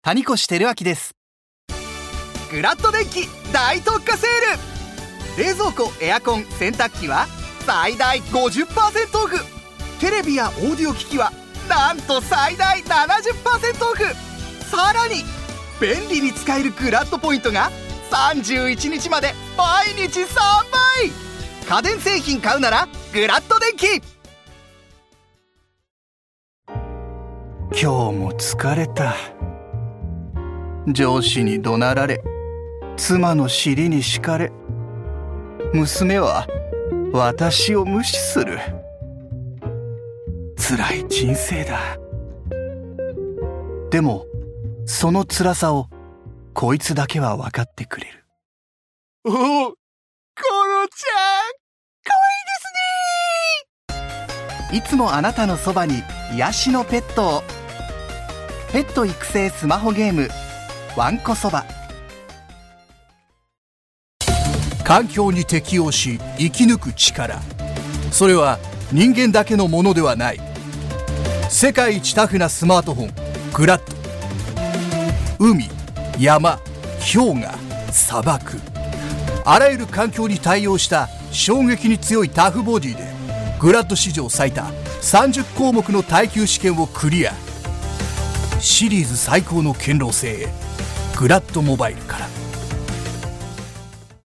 谷越照明です。グラッド電気大特価セール。冷蔵庫、エアコン、洗濯機は最大 50% オフ。テレビやオーディオ機器はなんと最大 70% オフ。さらに便利に使えるグラッドポイントが31日まで毎日3倍。家電製品買うならグラッド電気。今日も疲れた。上司に怒鳴られ、妻の尻に敷かれ、娘は私を無視する。辛い人生だ。でもその辛さをこいつだけは分かってくれる。おお、コロちゃん、かわいいですね。いつもあなたのそばに癒しのペットを。ペット育成スマホゲーム、わんこそば。 環境に適応し生き抜く力、それは人間だけのものではない。世界一タフなスマートフォングラッド。海、山、氷河、砂漠、あらゆる環境に対応した衝撃に強いタフボディでグラッド史上最多30項目の耐久試験をクリア。シリーズ最高の堅牢性へグラッドモバイルから。